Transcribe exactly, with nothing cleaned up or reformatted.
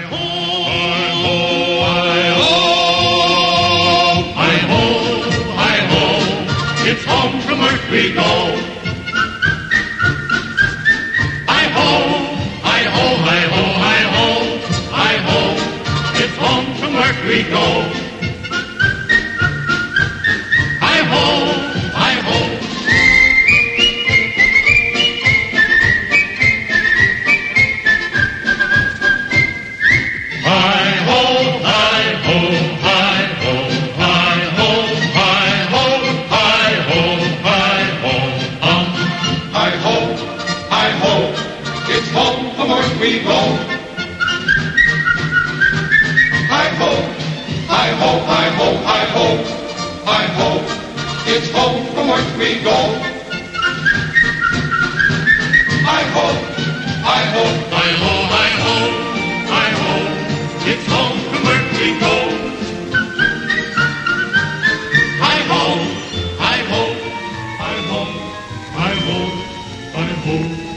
ho, hi ho, hi ho, hi ho, it's home from work we go. Hi ho, hi ho, hi ho, hi ho, hi ho, it's home from work we go. Hi ho, hi ho. It's home from work we go. Hi ho, hi ho, hi ho, hi ho, hi ho. It's home from work we go. Hi ho, hi ho, Hi ho, hi ho, hi ho, it's home from work we go. Hi ho, hi ho, hi ho, hi ho, hi ho.